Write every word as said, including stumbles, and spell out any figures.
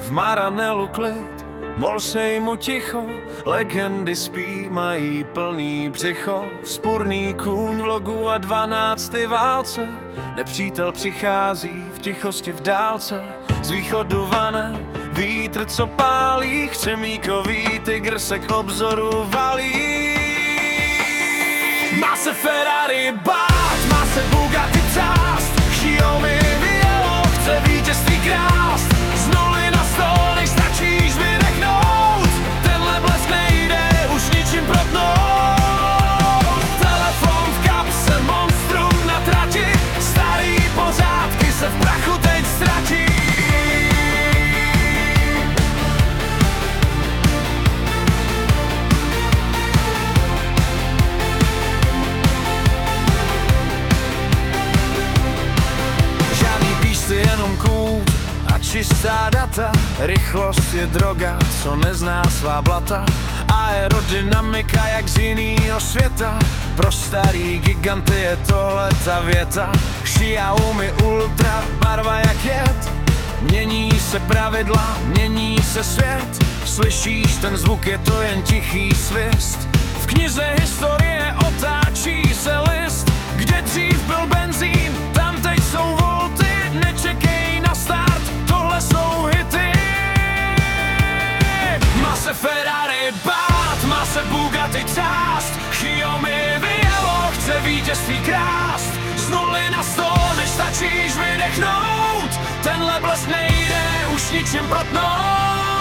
v Maranelu klid, Molsej mu ticho, legendy spí, mají plný břicho. Vzpurný kůň v logu a dvanácté válce, nepřítel přichází v tichosti v dálce. Z východu vane vítr, co pálí, křemíkový tygr se k obzoru valí. Má se Ferrari bát, má se Bugatti třást, Xiaomi vyjelo, chce vítězství krást. Z nuly na sto, než stačíš vydechnout, tenhle blesk nejde už ničím protnout. Telefon v kapse, monstrum na trati, starý pořádky se v prachu teď ztratí. Jenom kůd a čistá data, rychlost je droga, co nezná svá blata. Aerodynamika jak z jinýho světa, pro starý giganty je tohle ta věta. Xiaomi Ultra, barva jak jed, mění se pravidla, mění se svět. Slyšíš ten zvuk, je to jen tichý svist. V knize historie otáčí se list, kde dřív byl benzín, tam teď jsou volty. Nečekej na start, tohle jsou hity. Má se Ferrari bát, má se Bugatti třást, Xiaomi vyjelo, chce vítězství krást. Z nuly na sto, než stačíš vydechnout, tenhle blesk nejde už ničím protnout.